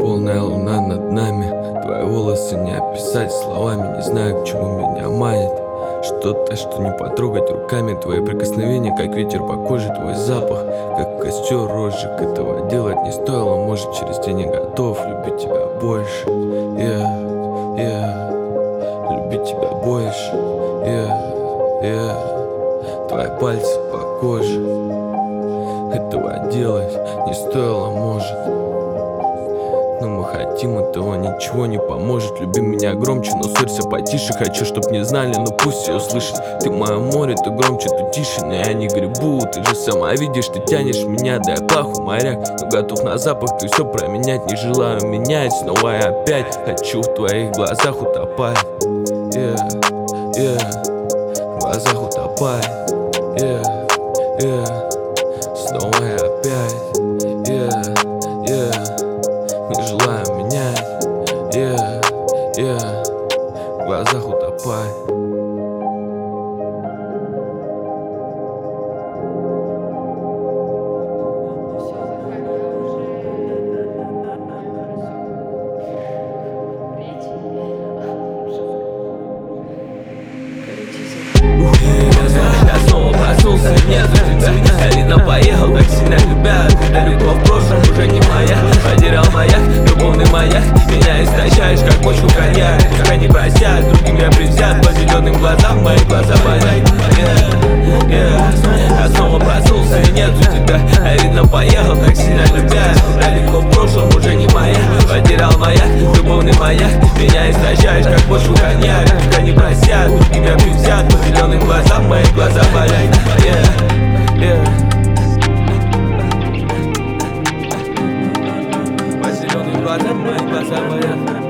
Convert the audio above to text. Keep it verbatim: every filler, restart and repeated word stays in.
Полная луна над нами, твои волосы не описать словами. Не знаю, к чему меня манит что-то, что не потрогать руками. Твои прикосновения, как ветер по коже. Твой запах, как костер розжиг. Этого делать не стоило, может, через день не готов любить тебя больше. Yeah, yeah. Любить тебя больше. Yeah, yeah. Твои пальцы по коже. Этого делать не стоило, может, но мы хотим этого, ничего не поможет. Люби меня громче, но ссорься потише. Хочу, чтоб не знали, но пусть все услышат. Ты мое море, ты громче, ты тише. Но я не гребу, ты же сама видишь. Ты тянешь меня, да я плаху моряк. Но готов на запах, ты все променять. Не желаю менять, снова и опять. Хочу в твоих глазах утопать. Yeah, yeah. В глазах утопать. Yeah, yeah. Снова и опять. Yeah, yeah. Не желаю менять, yeah, yeah. В глазах утопай. Я снова проснулся, нету тебя. Я видно поехал, так сильно любя. Далеко в прошлом уже не моя. Потерял маяк, любовный маяк. Меня истощаешь, как бочку коньяк. Тебя не просят, другим я привзят. По зеленым глазам мои глаза болят. yeah, yeah. Я снова проснулся, нету тебя. Я видно поехал, так сильно любя. Далеко в прошлом уже не моя. Потерял маяк, любовный маяк. Меня истощаешь, как бочку коньяк. Тебя не просят, другим я привзят. По зеленым глазам мои глаза болят. Yeah, yeah. По зеленым глазам мои глаза болят.